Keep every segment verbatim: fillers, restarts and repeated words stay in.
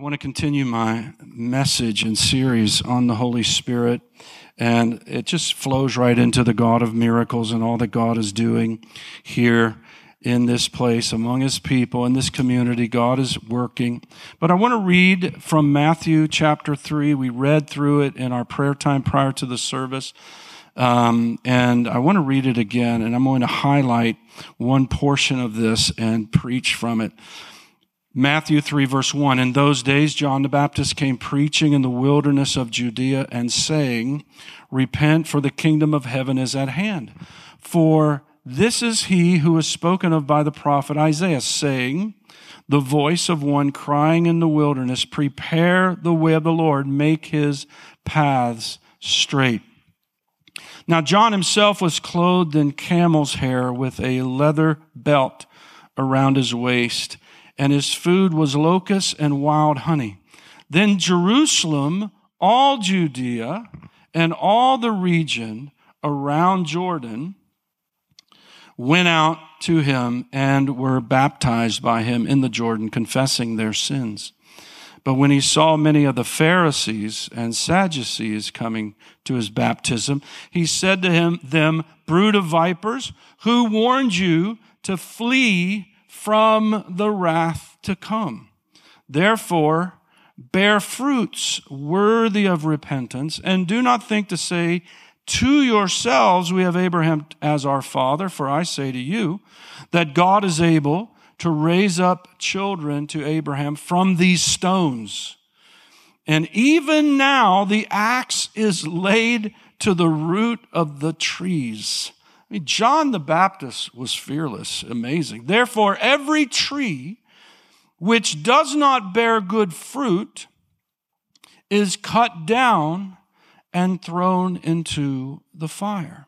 want to continue my message and series on the Holy Spirit, and it just flows right into the God of miracles and all that God is doing here in this place among His people, in this community. God is working. But I want to read from Matthew chapter three. We read through it in our prayer time prior to the service, um, and I want to read it again, and I'm going to highlight one portion of this and preach from it. Matthew three, verse one, in those days John the Baptist came preaching in the wilderness of Judea and saying, repent, for the kingdom of heaven is at hand. For this is he who is spoken of by the prophet Isaiah, saying, the voice of one crying in the wilderness, prepare the way of the Lord, make his paths straight. Now John himself was clothed in camel's hair with a leather belt around his waist, and his food was locusts and wild honey. Then Jerusalem, all Judea, and all the region around Jordan went out to him and were baptized by him in the Jordan, confessing their sins. But when he saw many of the Pharisees and Sadducees coming to his baptism, he said to him, them, brood of vipers, who warned you to flee from the wrath to come? Therefore, bear fruits worthy of repentance, and do not think to say to yourselves, we have Abraham as our father, for I say to you that God is able to raise up children to Abraham from these stones. And even now the axe is laid to the root of the trees. I mean, John the Baptist was fearless, amazing. Therefore, every tree which does not bear good fruit is cut down and thrown into the fire.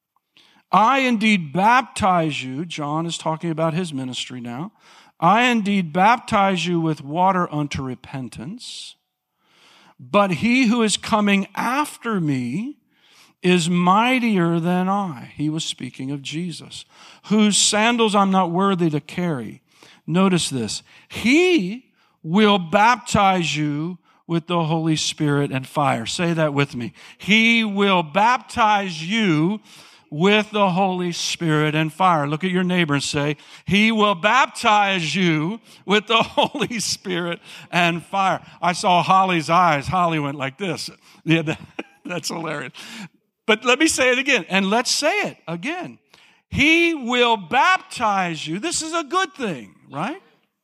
I indeed baptize you, John is talking about his ministry now, I indeed baptize you with water unto repentance, but he who is coming after me is mightier than I. He was speaking of Jesus, whose sandals I'm not worthy to carry. Notice this. He will baptize you with the Holy Spirit and fire. Say that with me. He will baptize you with the Holy Spirit and fire. Look at your neighbor and say, he will baptize you with the Holy Spirit and fire. I saw Holly's eyes. Holly went like this. Yeah, that, that's hilarious. But let me say it again, and let's say it again. He will baptize you. This is a good thing, right?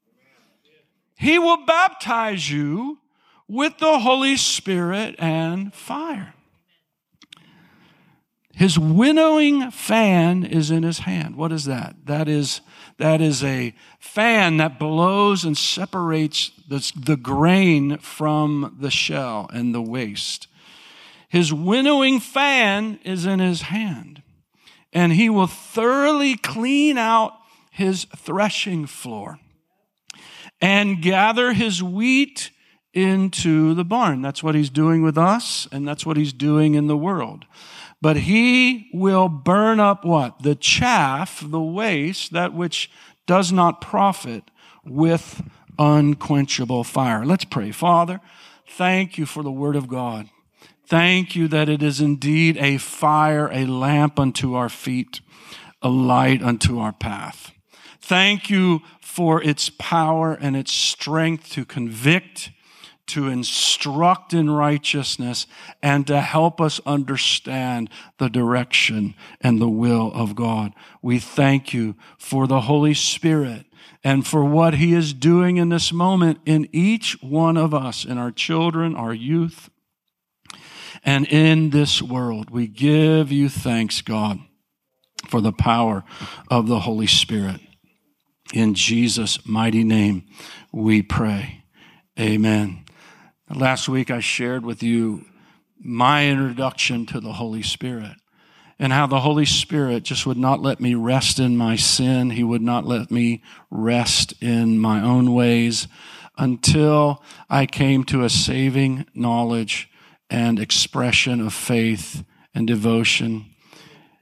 He will baptize you with the Holy Spirit and fire. His winnowing fan is in his hand. What is that? That is, that is a fan that blows and separates the, the grain from the shell and the waste. His winnowing fan is in his hand, and he will thoroughly clean out his threshing floor and gather his wheat into the barn. That's what he's doing with us, and that's what he's doing in the world. But he will burn up what? The chaff, the waste, that which does not profit, with unquenchable fire. Let's pray. Father, thank you for the word of God. Thank you that it is indeed a fire, a lamp unto our feet, a light unto our path. Thank you for its power and its strength to convict, to instruct in righteousness, and to help us understand the direction and the will of God. We thank you for the Holy Spirit and for what He is doing in this moment in each one of us, in our children, our youth, and in this world. We give you thanks, God, for the power of the Holy Spirit. In Jesus' mighty name, we pray. Amen. Last week, I shared with you my introduction to the Holy Spirit and how the Holy Spirit just would not let me rest in my sin. He would not let me rest in my own ways until I came to a saving knowledge and expression of faith and devotion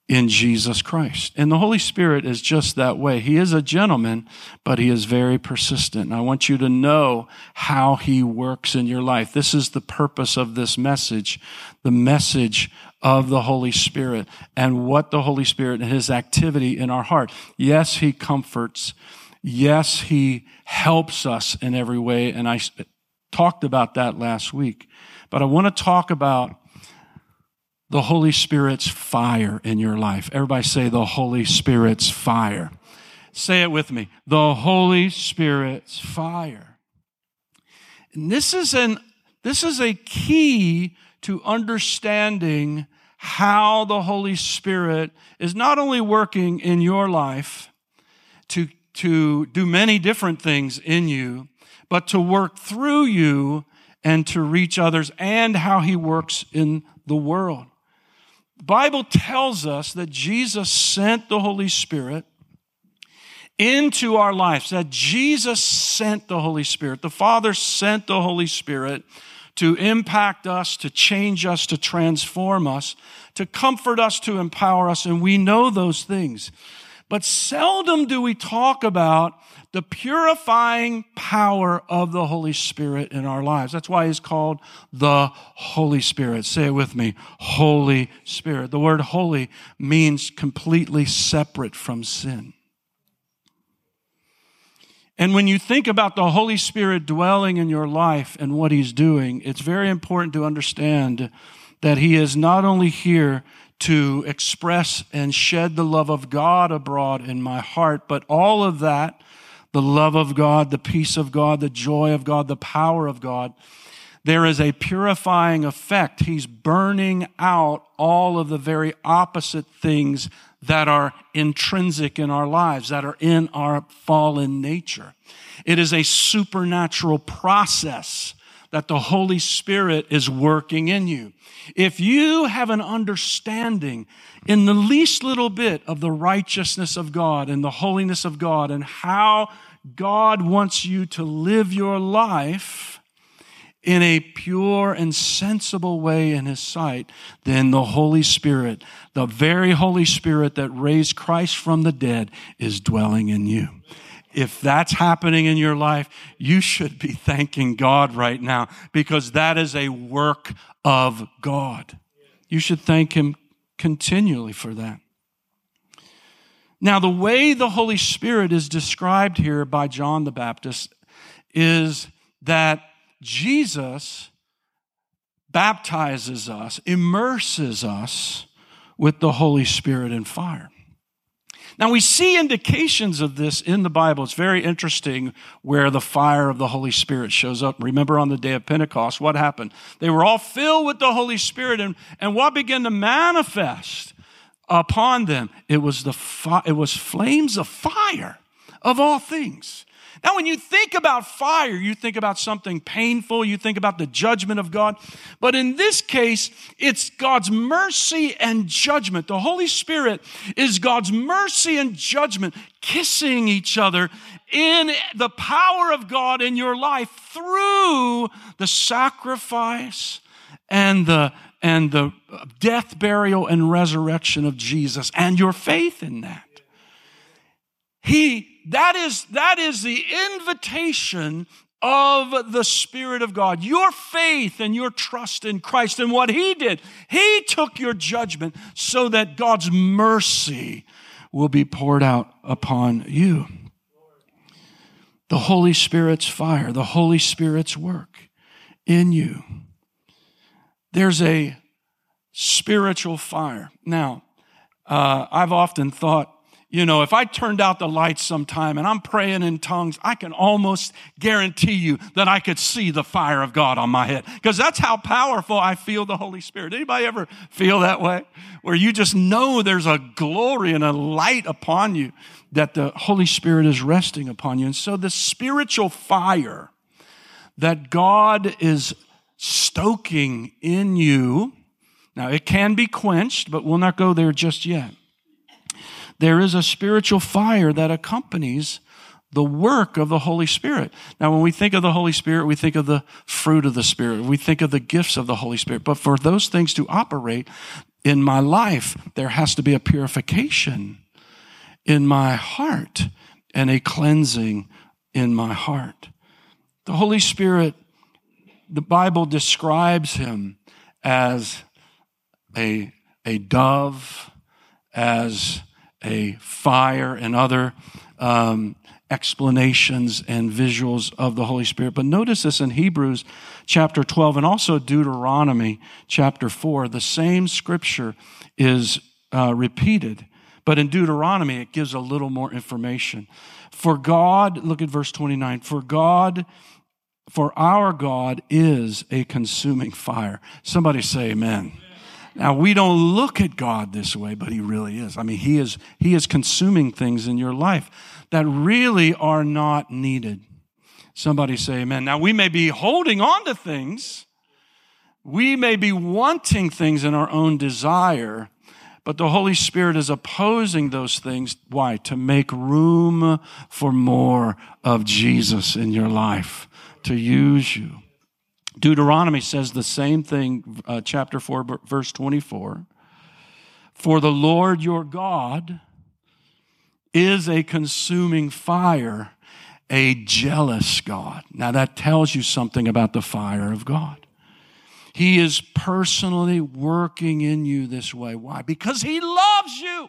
in Jesus Christ. And the Holy Spirit is just that way. He is a gentleman, but he is very persistent. And I want you to know how he works in your life. This is the purpose of this message, the message of the Holy Spirit and what the Holy Spirit and his activity in our heart. Yes, he comforts. Yes, he helps us in every way. And I talked about that last week. But I want to talk about the Holy Spirit's fire in your life. Everybody say the Holy Spirit's fire. Say it with me. The Holy Spirit's fire. And this is an this is a key to understanding how the Holy Spirit is not only working in your life to, to do many different things in you, but to work through you and to reach others, and how he works in the world. The Bible tells us that Jesus sent the Holy Spirit into our lives, that Jesus sent the Holy Spirit. The Father sent the Holy Spirit to impact us, to change us, to transform us, to comfort us, to empower us, and we know those things. But seldom do we talk about the purifying power of the Holy Spirit in our lives. That's why he's called the Holy Spirit. Say it with me, Holy Spirit. The word holy means completely separate from sin. And when you think about the Holy Spirit dwelling in your life and what he's doing, it's very important to understand that he is not only here to express and shed the love of God abroad in my heart, but all of that, the love of God, the peace of God, the joy of God, the power of God, there is a purifying effect. He's burning out all of the very opposite things that are intrinsic in our lives, that are in our fallen nature. It is a supernatural process that the Holy Spirit is working in you. If you have an understanding in the least little bit of the righteousness of God and the holiness of God and how God wants you to live your life in a pure and sensible way in his sight, then the Holy Spirit, the very Holy Spirit that raised Christ from the dead, is dwelling in you. If that's happening in your life, you should be thanking God right now, because that is a work of God. You should thank him continually for that. Now, the way the Holy Spirit is described here by John the Baptist is that Jesus baptizes us, immerses us with the Holy Spirit and fire. Now, we see indications of this in the Bible. It's very interesting where the fire of the Holy Spirit shows up. Remember on the day of Pentecost, what happened? They were all filled with the Holy Spirit, and, and what began to manifest upon them? It was the fi- it was flames of fire of all things. Now, when you think about fire, you think about something painful, you think about the judgment of God. But in this case, it's God's mercy and judgment. The Holy Spirit is God's mercy and judgment kissing each other in the power of God in your life through the sacrifice and the, and the death, burial, and resurrection of Jesus and your faith in that. He That is, that is the invitation of the Spirit of God. Your faith and your trust in Christ and what he did. He took your judgment so that God's mercy will be poured out upon you. The Holy Spirit's fire, the Holy Spirit's work in you. There's a spiritual fire. Now, uh, I've often thought, you know, if I turned out the lights sometime and I'm praying in tongues, I can almost guarantee you that I could see the fire of God on my head, because that's how powerful I feel the Holy Spirit. Anybody ever feel that way? Where you just know there's a glory and a light upon you, that the Holy Spirit is resting upon you. And so the spiritual fire that God is stoking in you, now it can be quenched, but we'll not go there just yet. There is a spiritual fire that accompanies the work of the Holy Spirit. Now, when we think of the Holy Spirit, we think of the fruit of the Spirit. We think of the gifts of the Holy Spirit. But for those things to operate, in my life, there has to be a purification in my heart and a cleansing in my heart. The Holy Spirit, the Bible describes him as a, a dove, as a fire, and other um, explanations and visuals of the Holy Spirit. But notice this in Hebrews chapter twelve and also Deuteronomy chapter four. The same scripture is uh, repeated, but in Deuteronomy it gives a little more information. For God, look at verse twenty-nine, for God, for our God is a consuming fire. Somebody say amen. Now, we don't look at God this way, but he really is. I mean, he is, he is consuming things in your life that really are not needed. Somebody say amen. Now, we may be holding on to things. We may be wanting things in our own desire, but the Holy Spirit is opposing those things. Why? To make room for more of Jesus in your life, to use you. Deuteronomy says the same thing, uh, chapter four, verse twenty-four. For the Lord your God is a consuming fire, a jealous God. Now that tells you something about the fire of God. He is personally working in you this way. Why? Because he loves you.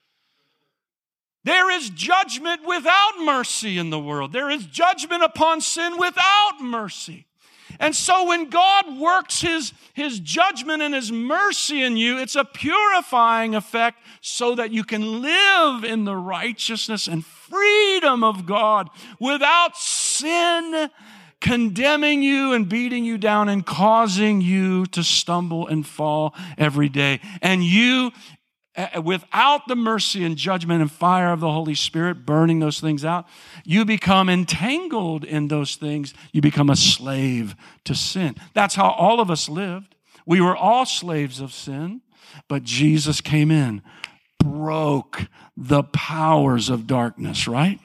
There is judgment without mercy in the world. There is judgment upon sin without mercy. And so when God works his, his judgment and his mercy in you, it's a purifying effect so that you can live in the righteousness and freedom of God without sin condemning you and beating you down and causing you to stumble and fall every day. And you, without the mercy and judgment and fire of the Holy Spirit burning those things out, you become entangled in those things. You become a slave to sin. That's how all of us lived. We were all slaves of sin, but Jesus came in, broke the powers of darkness, right?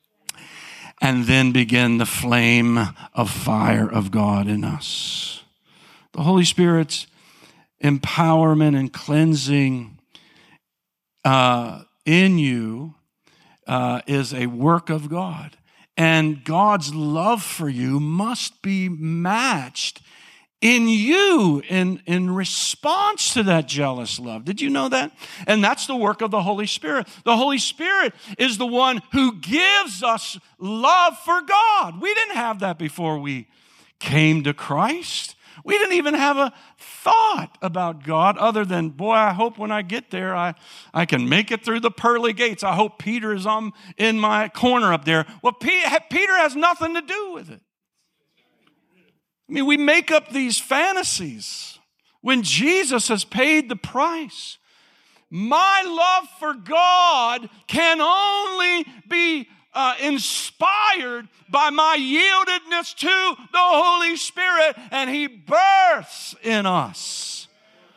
And then began the flame of fire of God in us. The Holy Spirit's empowerment and cleansing Uh, in you uh, is a work of God. And God's love for you must be matched in you in, in response to that jealous love. Did you know that? And that's the work of the Holy Spirit. The Holy Spirit is the one who gives us love for God. We didn't have that before we came to Christ. We didn't even have a thought about God other than, boy, I hope when I get there, I, I can make it through the pearly gates. I hope Peter is on, in my corner up there. Well, Peter has nothing to do with it. I mean, we make up these fantasies when Jesus has paid the price. My love for God can only be Uh, inspired by my yieldedness to the Holy Spirit, and he births in us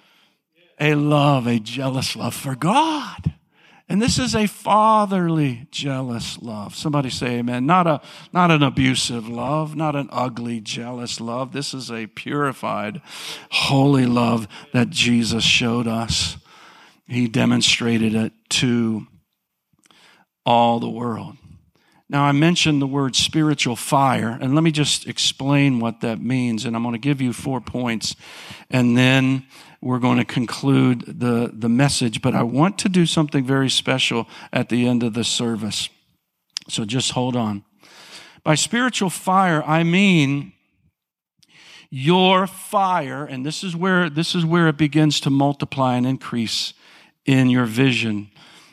a love, a jealous love for God. And this is a fatherly, jealous love. Somebody say amen. Not a, not an abusive love, not an ugly, jealous love. This is a purified, holy love that Jesus showed us. He demonstrated it to all the world. Now, I mentioned the word spiritual fire, and let me just explain what that means, and I'm going to give you four points, and then we're going to conclude the, the message, but I want to do something very special at the end of the service, so just hold on. By spiritual fire, I mean your fire, and this is where, this is where it begins to multiply and increase in your vision.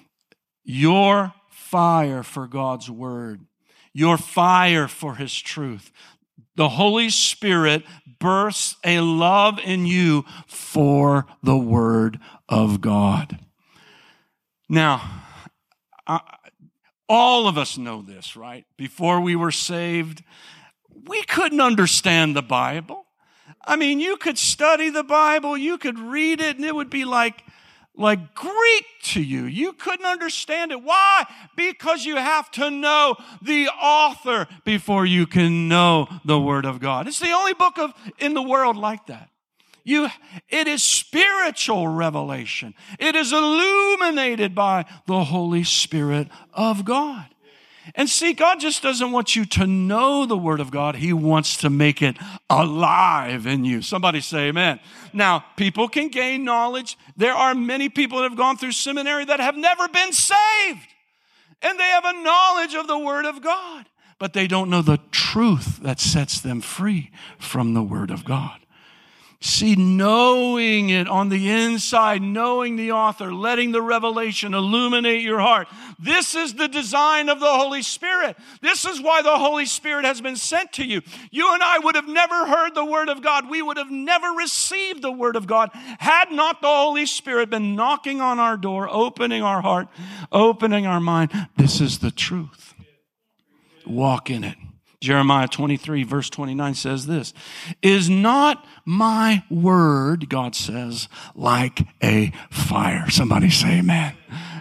Your fire for God's word, your fire for his truth. The Holy Spirit bursts a love in you for the word of God. Now, I, all of us know this, right? Before we were saved, we couldn't understand the Bible. I mean, you could study the Bible, you could read it, and it would be like Like Greek to you. You couldn't understand it. Why? Because you have to know the author before you can know the Word of God. It's the only book of in the world like that. You, it is spiritual revelation. It is illuminated by the Holy Spirit of God. And see, God just doesn't want you to know the Word of God. He wants to make it alive in you. Somebody say amen. Now, people can gain knowledge. There are many people that have gone through seminary that have never been saved. And they have a knowledge of the Word of God. But they don't know the truth that sets them free from the Word of God. See, knowing it on the inside, knowing the author, letting the revelation illuminate your heart. This is the design of the Holy Spirit. This is why the Holy Spirit has been sent to you. You and I would have never heard the Word of God. We would have never received the Word of God had not the Holy Spirit been knocking on our door, opening our heart, opening our mind. This is the truth. Walk in it. Jeremiah twenty-three, verse twenty-nine says this, "Is not my word," God says, "like a fire?" Somebody say amen.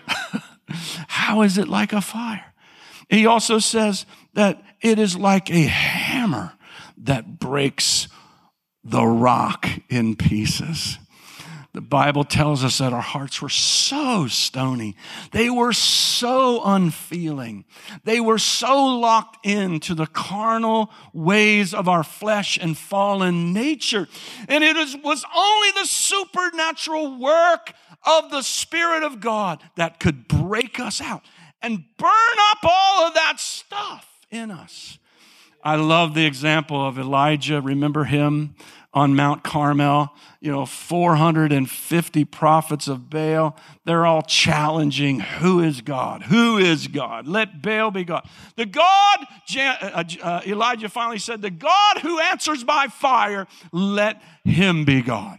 How is it like a fire? He also says that it is like a hammer that breaks the rock in pieces. The Bible tells us that our hearts were so stony. They were so unfeeling. They were so locked into the carnal ways of our flesh and fallen nature. And it was only the supernatural work of the Spirit of God that could break us out and burn up all of that stuff in us. I love the example of Elijah. Remember him on Mount Carmel? You know, four hundred fifty prophets of Baal. They're all challenging, who is God? Who is God? Let Baal be God. The God, uh, uh, Elijah finally said, the God who answers by fire, let him be God.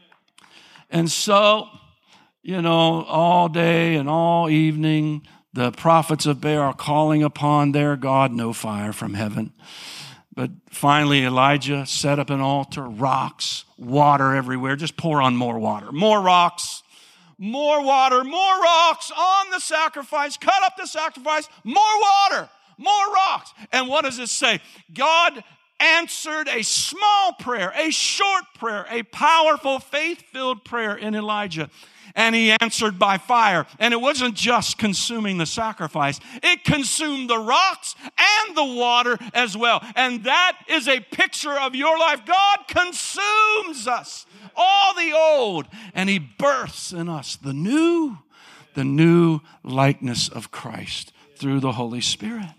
And so, you know, all day and all evening, the prophets of Baal are calling upon their God, no fire from heaven. But finally, Elijah set up an altar, rocks, water everywhere. Just pour on more water, more rocks, more water, more rocks on the sacrifice. Cut up the sacrifice, more water, more rocks. And what does it say? God answered a small prayer, a short prayer, a powerful, faith-filled prayer in Elijah. And he answered by fire. And it wasn't just consuming the sacrifice. It consumed the rocks and the water as well. And that is a picture of your life. God consumes us, all the old, and he births in us the new, the new likeness of Christ through the Holy Spirit.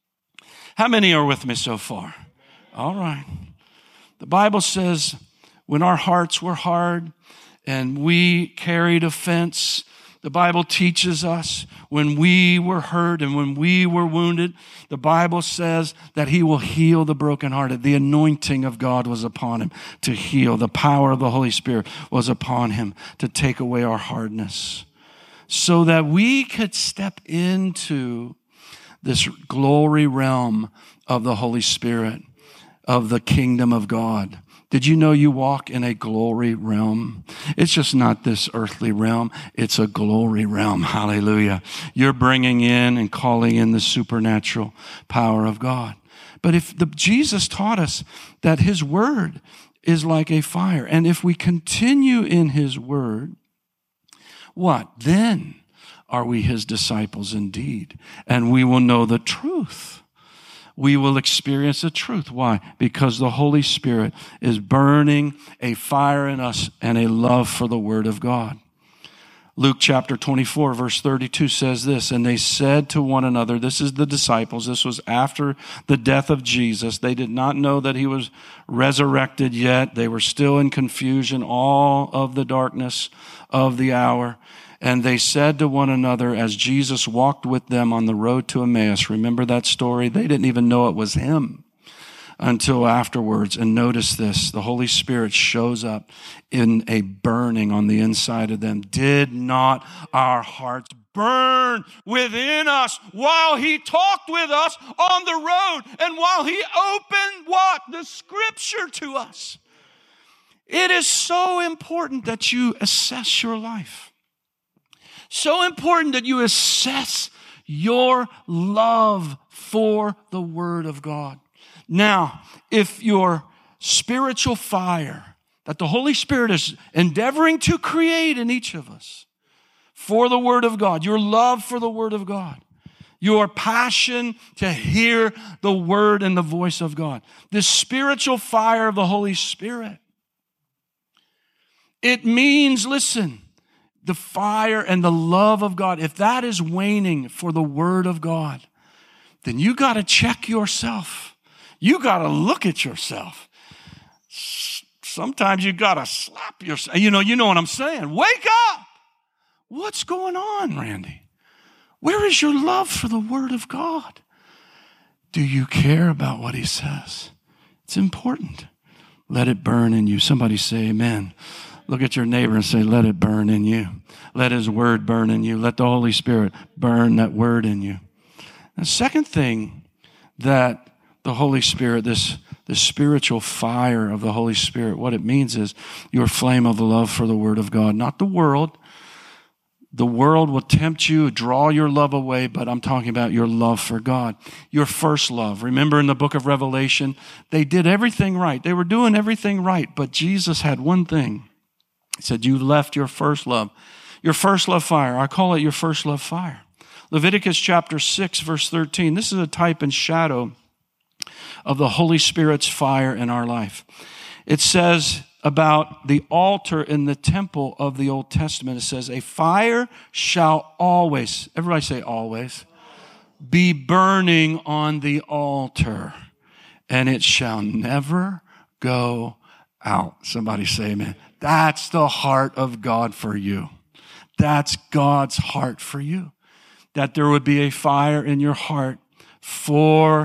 How many are with me so far? All right. The Bible says when our hearts were hard, and we carried offense, the Bible teaches us when we were hurt and when we were wounded, the Bible says that he will heal the brokenhearted. The anointing of God was upon him to heal. The power of the Holy Spirit was upon him to take away our hardness so that we could step into this glory realm of the Holy Spirit, of the kingdom of God. Did you know you walk in a glory realm? It's just not this earthly realm. It's a glory realm. Hallelujah. You're bringing in and calling in the supernatural power of God. But if the, Jesus taught us that his word is like a fire, and if we continue in his word, what? Then are we his disciples indeed, and we will know the truth. We will experience the truth. Why? Because the Holy Spirit is burning a fire in us and a love for the Word of God. Luke chapter twenty-four, verse thirty-two says this, "And they said to one another," this is the disciples, this was after the death of Jesus. They did not know that he was resurrected yet. They were still in confusion, all of the darkness of the hour. And they said to one another as Jesus walked with them on the road to Emmaus. Remember that story? They didn't even know it was him until afterwards. And notice this, the Holy Spirit shows up in a burning on the inside of them. Did not our hearts burn within us while he talked with us on the road and while he opened what? The scripture to us. It is so important that you assess your life. So important that you assess your love for the Word of God. Now, if your spiritual fire that the Holy Spirit is endeavoring to create in each of us for the Word of God, your love for the Word of God, your passion to hear the Word and the voice of God, this spiritual fire of the Holy Spirit. It means, listen, the fire and the love of God, if that is waning for the Word of God, then you got to check yourself. You got to look at yourself. Sometimes you got to slap yourself. You know, you know what I'm saying. Wake up. What's going on, Randy? Where is your love for the Word of God? Do you care about what He says? It's important. Let it burn in you. Somebody say amen. Look at your neighbor and say, let it burn in you. Let His Word burn in you. Let the Holy Spirit burn that Word in you. The second thing that the Holy Spirit, this, this spiritual fire of the Holy Spirit, what it means is your flame of love for the Word of God, not the world. The world will tempt you, draw your love away, but I'm talking about your love for God, your first love. Remember in the book of Revelation, they did everything right. They were doing everything right, but Jesus had one thing. He said, you left your first love. Your first love fire. I call it your first love fire. Leviticus chapter six, verse thirteen. This is a type and shadow of the Holy Spirit's fire in our life. It says about the altar in the temple of the Old Testament, it says, a fire shall always, everybody say always, be burning on the altar, and it shall never go out. Somebody say amen. That's the heart of God for you. That's God's heart for you. That there would be a fire in your heart for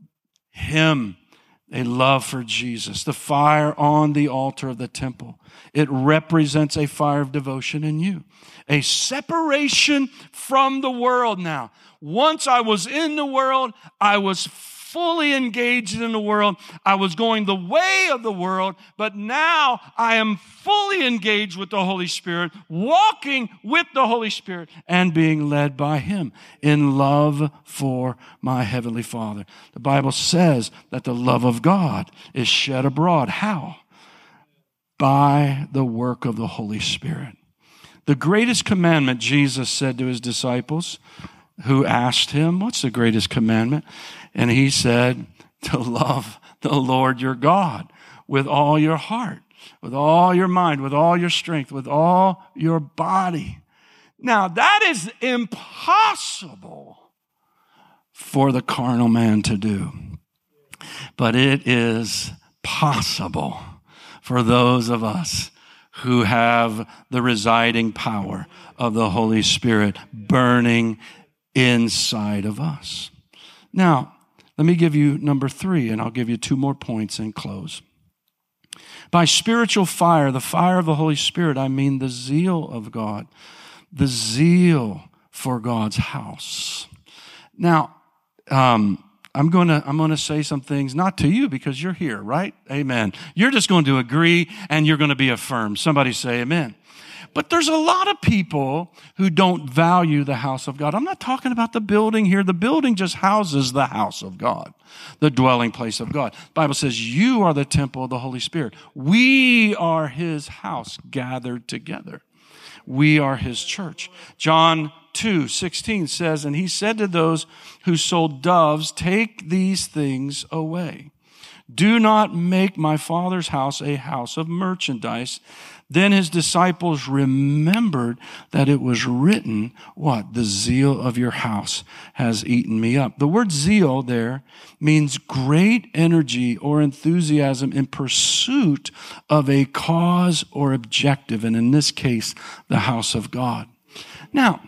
Him, a love for Jesus. The fire on the altar of the temple. It represents a fire of devotion in you. A separation from the world now. Once I was in the world, I was fully engaged in the world. I was going the way of the world, but now I am fully engaged with the Holy Spirit, walking with the Holy Spirit and being led by Him in love for my Heavenly Father. The Bible says that the love of God is shed abroad. How? By the work of the Holy Spirit. The greatest commandment, Jesus said to His disciples who asked Him, what's the greatest commandment? And He said, to love the Lord your God with all your heart, with all your mind, with all your strength, with all your body. Now, that is impossible for the carnal man to do. But it is possible for those of us who have the residing power of the Holy Spirit burning inside of us. Now, let me give you number three, and I'll give you two more points and close. By spiritual fire, the fire of the Holy Spirit, I mean the zeal of God, the zeal for God's house. Now, um, I'm going to I'm going to say some things, not to you because you're here, right? Amen. You're just going to agree and you're going to be affirmed. Somebody say amen. But there's a lot of people who don't value the house of God. I'm not talking about the building here. The building just houses the house of God, the dwelling place of God. The Bible says you are the temple of the Holy Spirit. We are His house gathered together. We are His church. John two sixteen says, and He said to those who sold doves, take these things away. Do not make my Father's house a house of merchandise. Then His disciples remembered that it was written, what? The zeal of your house has eaten me up. The word zeal there means great energy or enthusiasm in pursuit of a cause or objective, and in this case, the house of God. Now,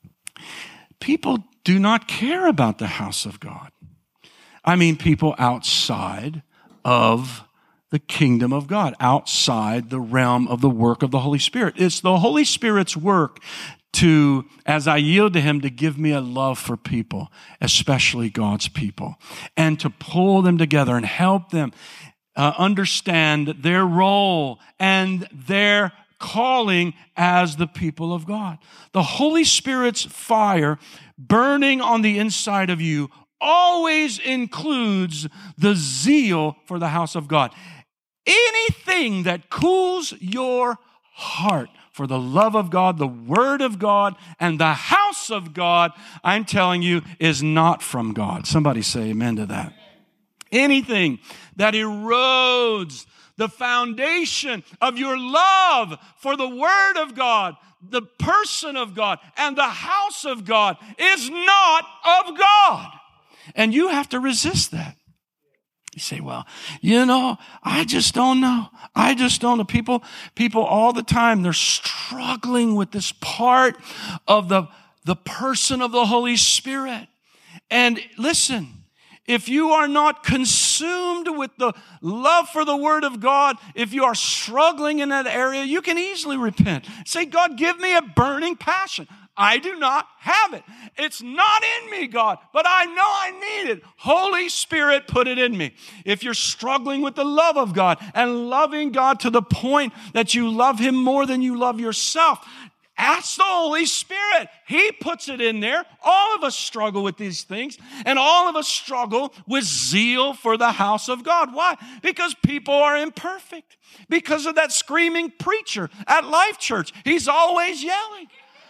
people do not care about the house of God. I mean, people outside of the kingdom of God, outside the realm of the work of the Holy Spirit. It's the Holy Spirit's work to, as I yield to Him, to give me a love for people, especially God's people, and to pull them together and help them uh, understand their role and their calling as the people of God. The Holy Spirit's fire burning on the inside of you always includes the zeal for the house of God. anything that cools your heart for the love of God, the Word of God, and the house of God, I'm telling you, is not from God. Somebody say amen to that. Anything that erodes the foundation of your love for the Word of God, the person of God, and the house of God is not of God. And you have to resist that. You say, well, you know, I just don't know. I just don't know. People, people all the time, they're struggling with this part of the, the person of the Holy Spirit. And listen, if you are not consumed with the love for the Word of God, if you are struggling in that area, you can easily repent. Say, God, give me a burning passion. I do not have it. It's not in me, God, but I know I need it. Holy Spirit, put it in me. If you're struggling with the love of God and loving God to the point that you love Him more than you love yourself, ask the Holy Spirit. He puts it in there. All of us struggle with these things, and all of us struggle with zeal for the house of God. Why? Because people are imperfect. Because of that screaming preacher at Life Church. He's always yelling.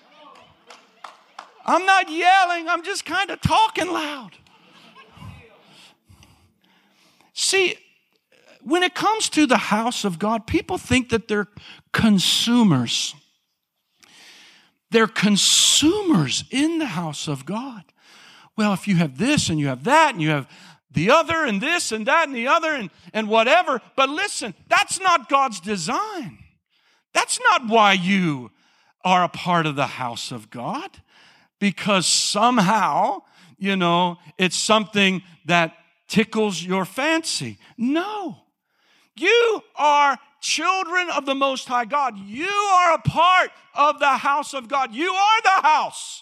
I'm not yelling. I'm just kind of talking loud. See, when it comes to the house of God, people think that they're consumers. They're consumers in the house of God. Well, if you have this and you have that and you have the other and this and that and the other and, and whatever. But listen, that's not God's design. That's not why you are a part of the house of God. Because somehow, you know, it's something that tickles your fancy. No. You are children of the Most High God. You are a part of the house of God. You are the house.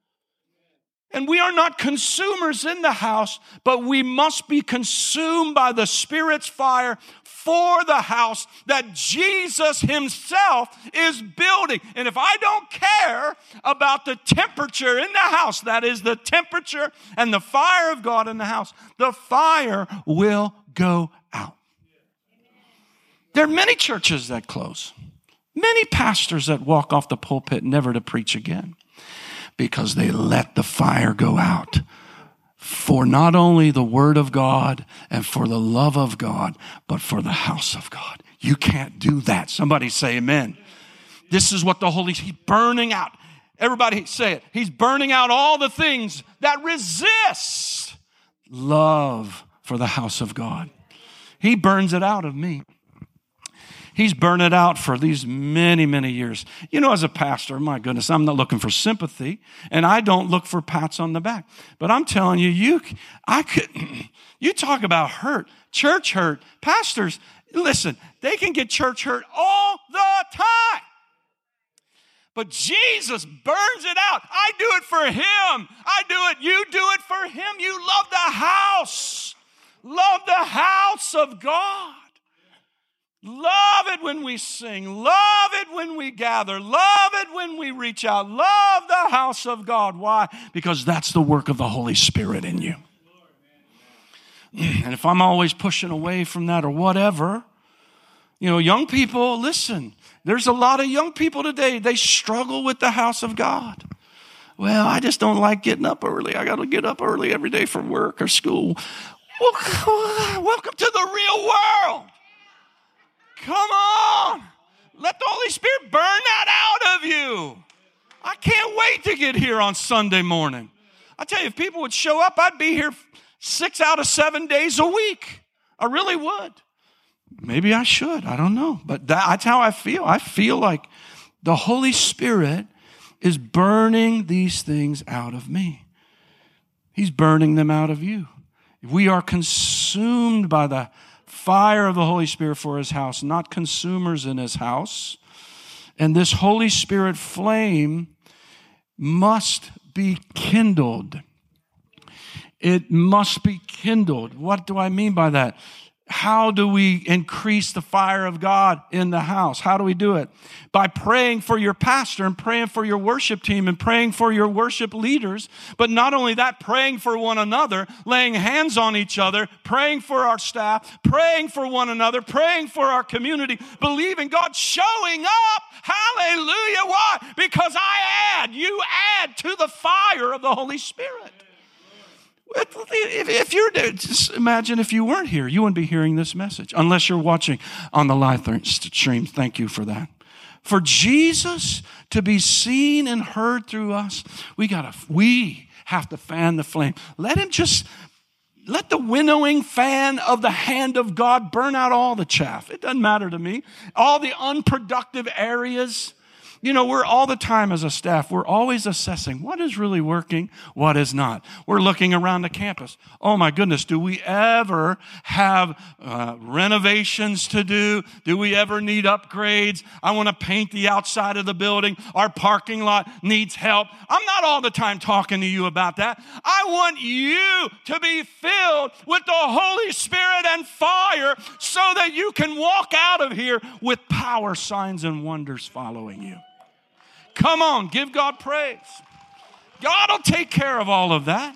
And we are not consumers in the house, but we must be consumed by the Spirit's fire for the house that Jesus Himself is building. And if I don't care about the temperature in the house, that is the temperature and the fire of God in the house, the fire will go out. There are many churches that close. Many pastors that walk off the pulpit never to preach again. Because they let the fire go out for not only the Word of God and for the love of God, but for the house of God. You can't do that. Somebody say amen. This is what the Holy Spirit, He's burning out. Everybody say it. He's burning out all the things that resist love for the house of God. He burns it out of me. He's burned it out for these many, many years. You know, as a pastor, my goodness, I'm not looking for sympathy, and I don't look for pats on the back. But I'm telling you, you, I could, you talk about hurt, church hurt. Pastors, listen, they can get church hurt all the time. But Jesus burns it out. I do it for Him. I do it. You do it for Him. You love the house. Love the house of God. Love it when we sing. Love it when we gather. Love it when we reach out. Love the house of God. Why? Because that's the work of the Holy Spirit in you. And if I'm always pushing away from that or whatever, you know, young people, listen, there's a lot of young people today, they struggle with the house of God. Well, I just don't like getting up early. I got to get up early every day for work or school. Well, welcome to the real world. Come on. Let the Holy Spirit burn that out of you. I can't wait to get here on Sunday morning. I tell you, if people would show up, I'd be here six out of seven days a week. I really would. Maybe I should. I don't know. But that, that's how I feel. I feel like the Holy Spirit is burning these things out of me. He's burning them out of you. We are consumed by the fire of the Holy Spirit for His house, not consumers in His house. And this Holy Spirit flame must be kindled. It must be kindled. What do I mean by that? How do we increase the fire of God in the house? How do we do it? By praying for your pastor and praying for your worship team and praying for your worship leaders. But not only that, praying for one another, laying hands on each other, praying for our staff, praying for one another, praying for our community, believing God, showing up. Hallelujah. Why? Because I add, you add to the fire of the Holy Spirit. If, if you're, just imagine if you weren't here, you wouldn't be hearing this message unless you're watching on the live stream. Thank you for that. For Jesus to be seen and heard through us, we gotta, we have to fan the flame. Let him just, let the winnowing fan of the hand of God burn out all the chaff. It doesn't matter to me. All the unproductive areas. You know, we're all the time as a staff, we're always assessing what is really working, what is not. We're looking around the campus. Oh my goodness, do we ever have uh, renovations to do? Do we ever need upgrades? I want to paint the outside of the building. Our parking lot needs help. I'm not all the time talking to you about that. I want you to be filled with the Holy Spirit and fire so that you can walk out of here with power, signs, and wonders following you. Come on, give God praise. God will take care of all of that.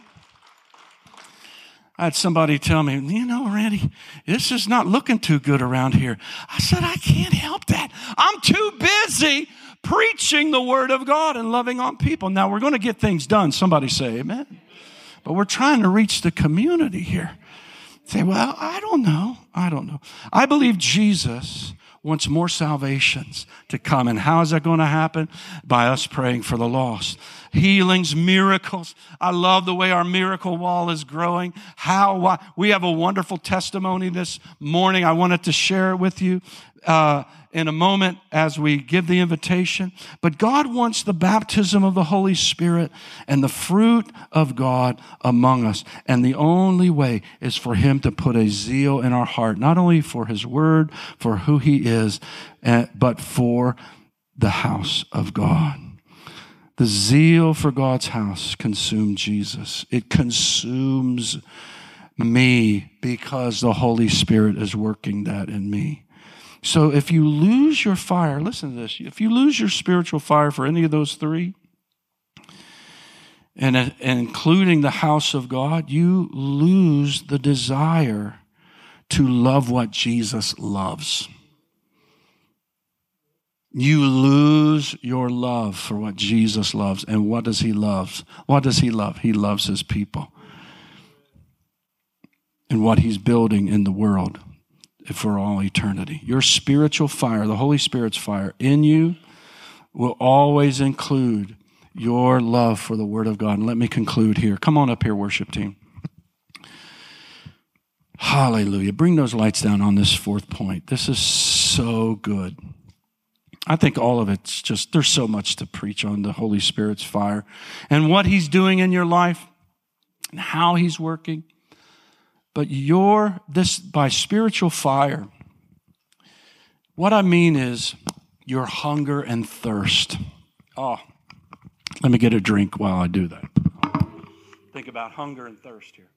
I had somebody tell me, you know, Randy, this is not looking too good around here. I said, I can't help that. I'm too busy preaching the word of God and loving on people. Now, we're going to get things done. Somebody say amen. But we're trying to reach the community here. Say, well, I don't know. I don't know. I believe Jesus wants more salvations to come. And how is that going to happen? By us praying for the lost. Healings, miracles. I love the way our miracle wall is growing. How why, we have a wonderful testimony this morning. I wanted to share it with you uh, in a moment as we give the invitation. But God wants the baptism of the Holy Spirit and the fruit of God among us. And the only way is for him to put a zeal in our heart, not only for his word, for who he is, but for the house of God. The zeal for God's house consumed Jesus. It consumes me because the Holy Spirit is working that in me. So if you lose your fire, listen to this. If you lose your spiritual fire for any of those three, and, and including the house of God, you lose the desire to love what Jesus loves. You lose your love for what Jesus loves. And what does he love? What does he love? He loves his people. And what he's building in the world for all eternity. Your spiritual fire, the Holy Spirit's fire in you, will always include your love for the Word of God. And let me conclude here. Come on up here, worship team. Hallelujah. Bring those lights down on this fourth point. This is so good. I think all of it's just, there's so much to preach on the Holy Spirit's fire and what he's doing in your life and how he's working. But your, this, by spiritual fire, what I mean is your hunger and thirst. Oh, let me get a drink while I do that. Think about hunger and thirst here.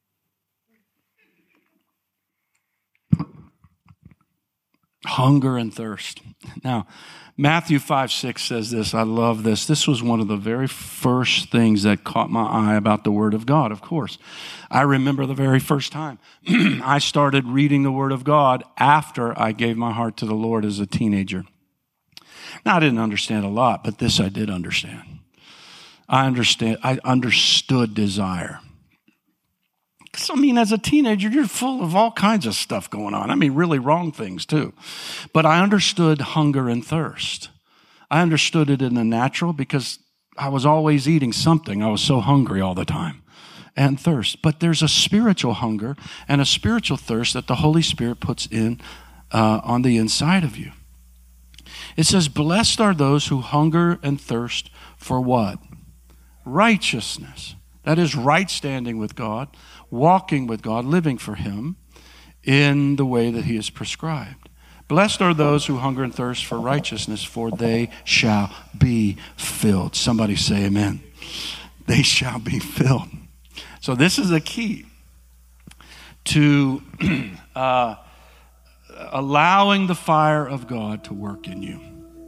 Hunger and thirst. Now, Matthew five six says this. I love this. This was one of the very first things that caught my eye about the Word of God, of course. I remember the very first time I started reading the Word of God after I gave my heart to the Lord as a teenager. Now, I didn't understand a lot, but this I did understand. I understand. I understood desire. Because, I mean, as a teenager, you're full of all kinds of stuff going on. I mean, really wrong things, too. But I understood hunger and thirst. I understood it in the natural because I was always eating something. I was so hungry all the time. And thirst. But there's a spiritual hunger and a spiritual thirst that the Holy Spirit puts in uh, on the inside of you. It says, blessed are those who hunger and thirst for what? Righteousness. That is right standing with God, walking with God, living for him in the way that he has prescribed. Blessed are those who hunger and thirst for righteousness, for they shall be filled. Somebody say amen. They shall be filled. So this is a key to uh, allowing the fire of God to work in you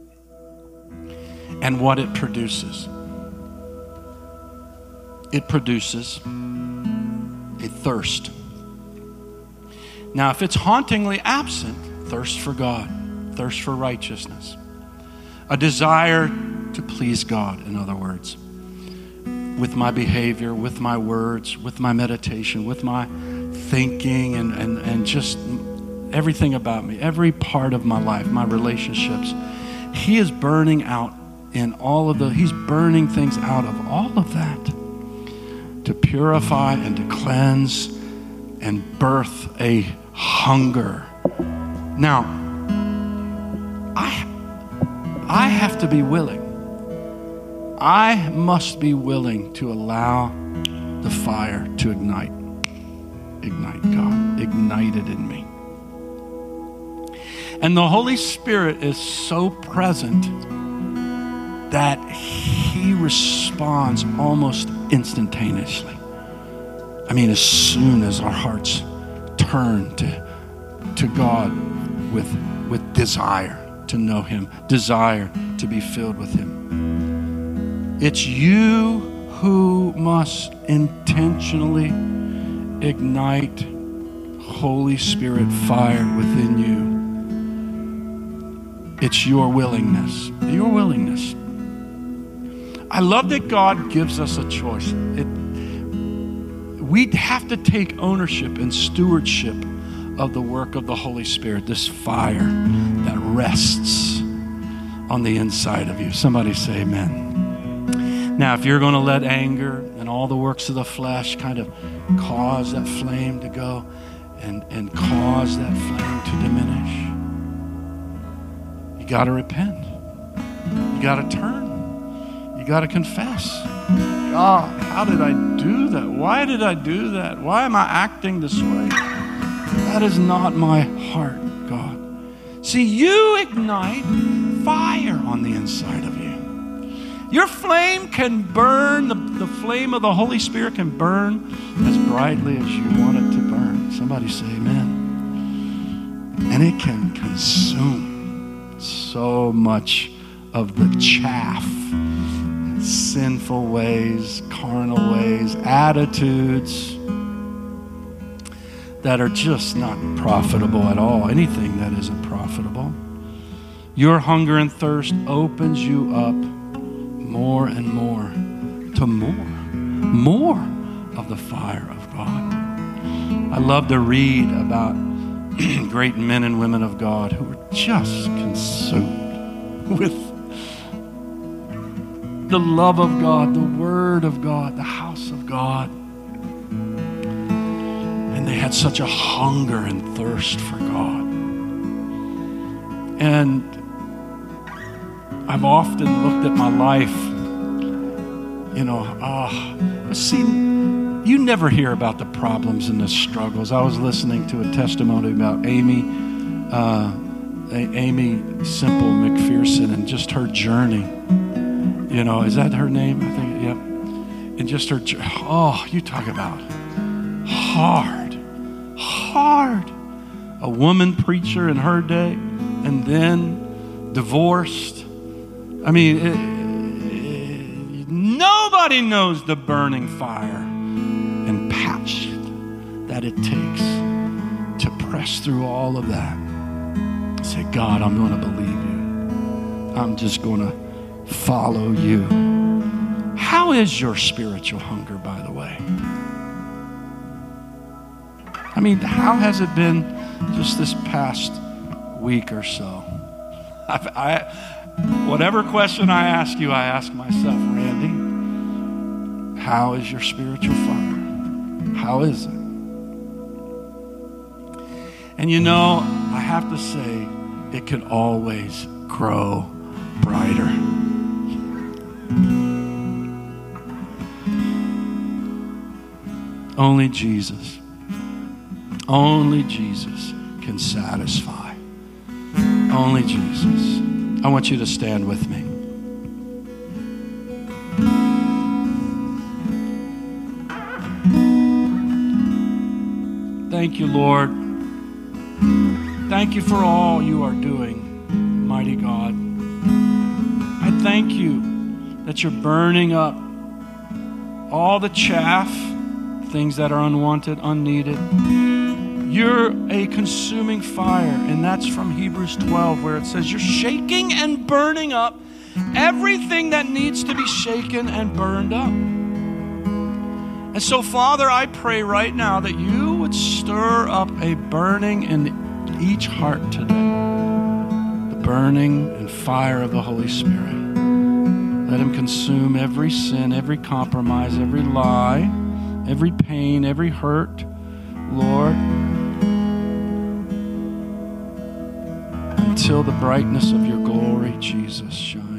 and what it produces. It produces a thirst. Now, if it's hauntingly absent, thirst for God, thirst for righteousness, a desire to please God, in other words, with my behavior, with my words, with my meditation, with my thinking, and, and, and just everything about me, every part of my life, my relationships. He is burning out in all of the, he's burning things out of all of that to purify and to cleanse and birth a hunger. Now, I, I have to be willing. I must be willing to allow the fire to ignite. Ignite, God. Ignite it in me. And the Holy Spirit is so present that he responds almost instantaneously. I mean, as soon as our hearts turn to, to God with, with desire to know him, desire to be filled with him. It's you who must intentionally ignite Holy Spirit fire within you. It's your willingness, your willingness. I love that God gives us a choice. It, we have to take ownership and stewardship of the work of the Holy Spirit, this fire that rests on the inside of you. Somebody say amen. Now, if you're going to let anger and all the works of the flesh kind of cause that flame to go and, and cause that flame to diminish, you got to repent. You got to turn. You got to confess. God, how did I do that? Why did I do that? Why am I acting this way? That is not my heart, God. See, you ignite fire on the inside of you. Your flame can burn, the, the flame of the Holy Spirit can burn as brightly as you want it to burn. Somebody say amen. And it can consume so much of the chaff, sinful ways, carnal ways, attitudes that are just not profitable at all. Anything that isn't profitable. Your hunger and thirst opens you up more and more to more, more of the fire of God. I love to read about great men and women of God who were just consumed with the love of God, the Word of God, the house of God. And they had such a hunger and thirst for God. And I've often looked at my life, you know, ah, uh, see, you never hear about the problems and the struggles. I was listening to a testimony about Amy, uh, Amy Simple McPherson, and just her journey. You know, is that her name? I think, yep. And just her, oh, you talk about hard, hard. A woman preacher in her day, and then divorced. I mean, it, it, nobody knows the burning fire and passion that it takes to press through all of that. Say, God, I'm going to believe you. I'm just going to follow you. How is your spiritual hunger, by the way? I mean, how has it been just this past week or so? I've, I, whatever question I ask you, I ask myself, Randy, how is your spiritual fire? How is it? And you know, I have to say, it can always grow brighter. Only Jesus, only Jesus can satisfy. Only Jesus. I want you to stand with me. Thank you, Lord. Thank you for all you are doing, mighty God. I thank you that you're burning up all the chaff, things that are unwanted, unneeded. You're a consuming fire, and that's from Hebrews twelve, where it says you're shaking and burning up everything that needs to be shaken and burned up. And so, Father, I pray right now that you would stir up a burning in each heart today, the burning and fire of the Holy Spirit. Let him consume every sin, every compromise, every lie, every pain, every hurt, Lord, until the brightness of your glory, Jesus, shines.